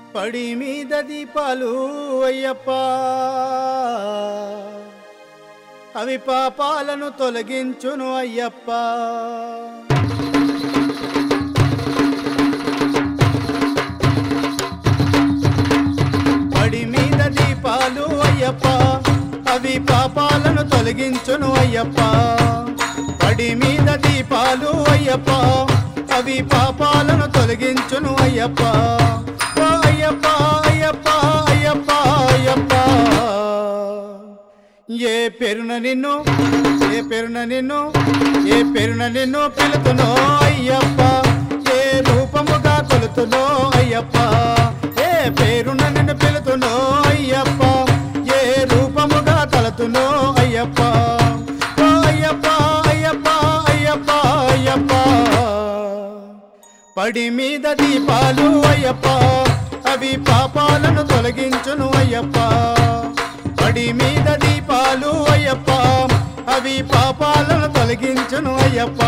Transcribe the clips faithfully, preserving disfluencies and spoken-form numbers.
పడి మీద దీపాలు అయ్యప్ప అవి పాపాలను తొలగించును అయ్యప్ప పడి మీద దీపాలు అయ్యప్ప అవి పాపాలను తొలగించును అయ్యప్ప పడి మీద దీపాలు అయ్యప్ప అవి పాపాలను తొలగించును అయ్యప్ప అయ్యప్ప అయ్యప్ప అయ్యప్ప అయ్యప్ప ఏ పేరున నిన్ను ఏ పేరున నిన్ను ఏ పేరున నిన్ను పిలుతునో అయ్యప్ప ఏ రూపముగా కొలుతునో అయ్యప్ప ఏ పేరున నిన్ను పిలుతునో అయ్యప్ప ఏ రూపముగా తలతునో అయ్యప్ప అయ్యప్ప అయ్యప్ప అయ్యప్ప అయ్యప్ప పడి మీద దీపాలు అయ్యప్ప అవి పాపాలను తొలగించును అయ్యప్ప పడి మీద దీపాలు అయ్యప్ప అవి పాపాలను తొలగించును అయ్యప్ప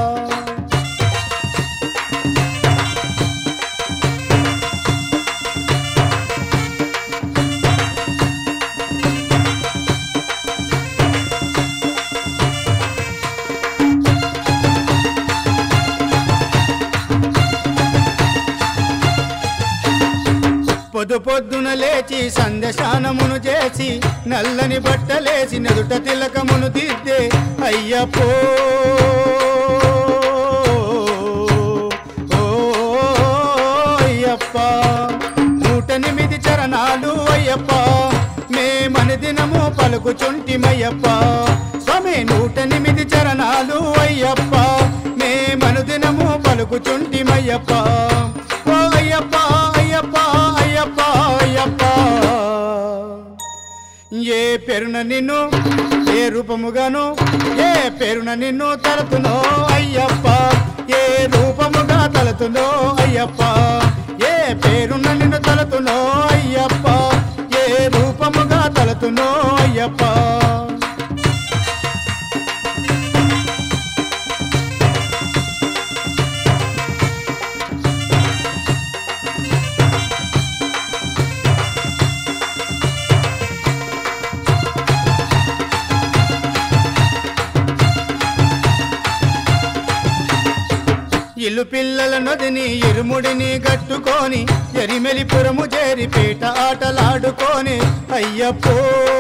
పొద్దు పొద్దున లేచి సంధ్యశానమును చేసి నల్లని బట్టలేసి నెదుట తిలకమును దిద్దే అయ్యప్పో ఓ అయ్యప్ప నూటెనిమిది చరణాలు అయ్యప్ప మేమని దినము పలుకుచుంటిమయ్యప్ప స్వామి నూటెనిమిది చరణాలు అయ్యప్ప మేమను దినము పలుకుచుంటిమయ్యప్ప ఓ అయ్యప్ప అయ్యప్ప అయ్యప్ప అయ్యప్ప ఏ పేరున నిన్ను ఏ రూపముగాను ఏ పేరున నిన్ను తలతునో అయ్యప్ప ఏ రూపముగా తలతునో అయ్యప్ప ఏ పేరున నిన్ను తలతునో అయ్యప్ప ఏ రూపముగా తలతునో అయ్యప్ప ఇల్లు పిల్లల నదిని ఇరుముడిని కట్టుకొని ఎరిమెలిపురము చేరి పేట ఆటలాడుకొని అయ్యప్పో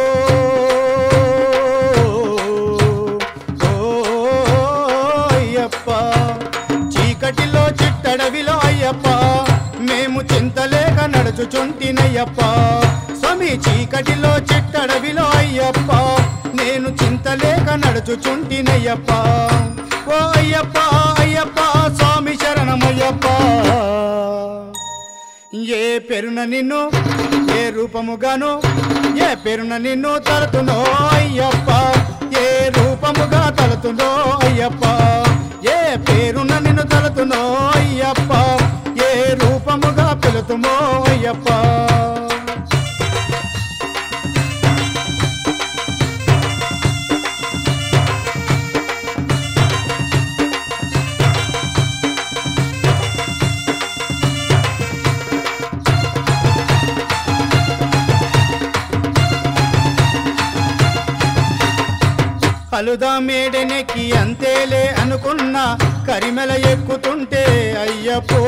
అయ్యప్ప చీకటిలో చిట్టడవిలో అయ్యప్ప మేము చింతలేక నడుచుచుంటినయ్యప్ప స్వామి చీకటిలో చిట్టడవిలో అయ్యప్ప నేను చింతలేక నడుచుచుంటినయ్యప్ప ఓ అయ్యప్ప అయ్యప్ప స్వామి శరణమయ్యప్ప ఏ పేరున నిన్ను ఏ రూపముగాను ఏ పేరున నిన్ను తలతునో అయ్యప్ప ఏ రూపముగా తలతునో అయ్యప్ప ఏ పేరున నిన్ను తలతునో అయ్యప్ప ఏ రూపముగా పిలుతుమో అయ్యప్ప అలుదా మేడెనెక్కి అంతేలే అనుకున్నా కరిమెల ఎక్కుతుంటే అయ్యప్పో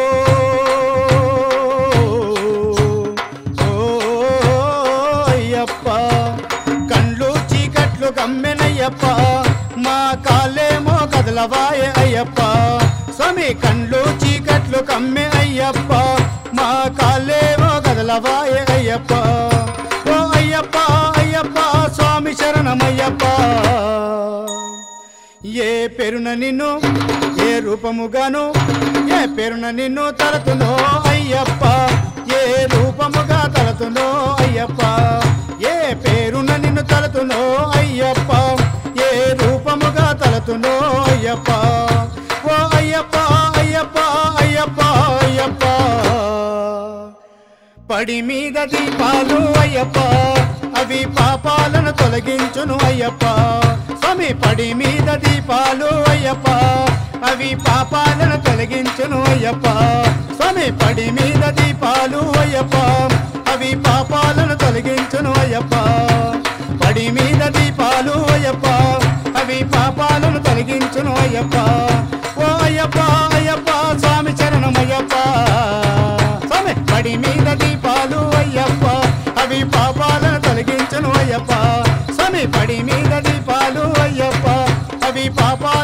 అయ్యప్ప కండ్లు చీకట్లు గమ్మెనయ్యప్ప మా కాళ్ళేమో కదలవాయే అయ్యప్ప స్వామి కండ్లు చీకట్లు కమ్మె అయ్యప్ప మా కాళ్ళేమో కదలవాయే అయ్యప్ప ఓ అయ్యప్ప అయ్యప్ప స్వామి శరణమయ్యప్ప ఏ పేరున నిన్ను ఏ రూపముగాను ఏ పేరున నిన్ను తలతునో అయ్యప్ప ఏ రూపముగా తలతునో అయ్యప్ప ఏ పేరున నిన్ను తలతునో అయ్యప్ప ఏ రూపముగా తలతునో అయ్యప్ప ఓ అయ్యప్ప అయ్యప్ప అయ్యప్ప అయ్యప్ప పడి మీద దీపాలు అయ్యప్ప అవి పాపాలను తొలగించును అయ్యప్ప స్వామి పడి మీద దీపాలు అయ్యప్ప అవి పాపాలను తొలగించును అయ్యప్ప స్వామి పడి మీద దీపాలు అయ్యప్ప అవి పాపాలను తొలగించును అయ్యప్ప పడి మీద దీపాలు అయ్యప్ప అవి పాపాలను తొలగించును అయ్యప్ప ఓ అయ్యప్ప అయ్యప్ప స్వామి చరణమయ్యప్ప స్వామి పడి మీద దీపాలు అయ్యప్ప అవి పాపాలను తొలగించును అయ్యప్ప స్వామి పడి మీద దీపాలు అయ్యప్ప అవి పాపాలు